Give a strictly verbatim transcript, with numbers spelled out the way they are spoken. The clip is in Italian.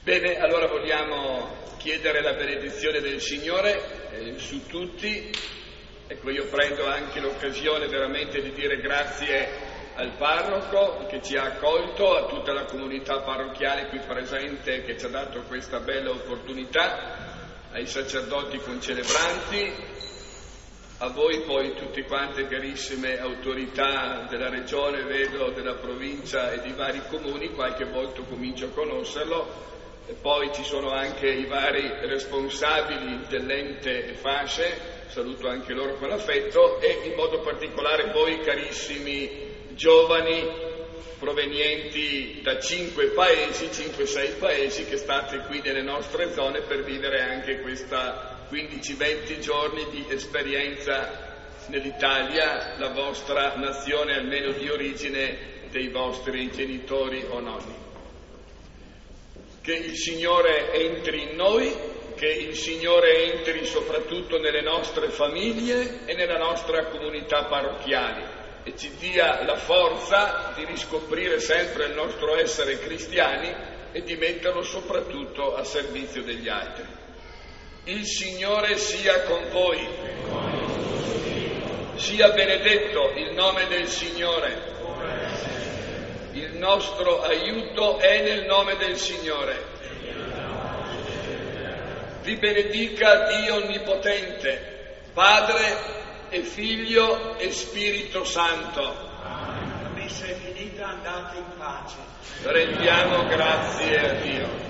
Bene, allora vogliamo chiedere la benedizione del Signore eh, su tutti. Ecco, io prendo anche l'occasione veramente di dire grazie al parroco che ci ha accolto, a tutta la comunità parrocchiale qui presente che ci ha dato questa bella opportunità, ai sacerdoti concelebranti, a voi poi tutte quante carissime autorità della regione, vedo, della provincia e di vari comuni, qualche volta comincio a conoscerlo, e poi ci sono anche i vari responsabili dell'ente Fasce, saluto anche loro con affetto, e in modo particolare voi carissimi giovani provenienti da cinque paesi, cinque sei paesi che state qui nelle nostre zone per vivere anche questa quindici venti giorni di esperienza nell'Italia, la vostra nazione almeno di origine dei vostri genitori o nonni. Che il Signore entri in noi, che il Signore entri soprattutto nelle nostre famiglie e nella nostra comunità parrocchiale e ci dia la forza di riscoprire sempre il nostro essere cristiani e di metterlo soprattutto a servizio degli altri. Il Signore sia con voi. Sia benedetto il nome del Signore. Il nostro aiuto è nel nome del Signore. Vi benedica Dio Onnipotente, Padre e Figlio e Spirito Santo. La messa è finita, andate in pace. Rendiamo grazie a Dio.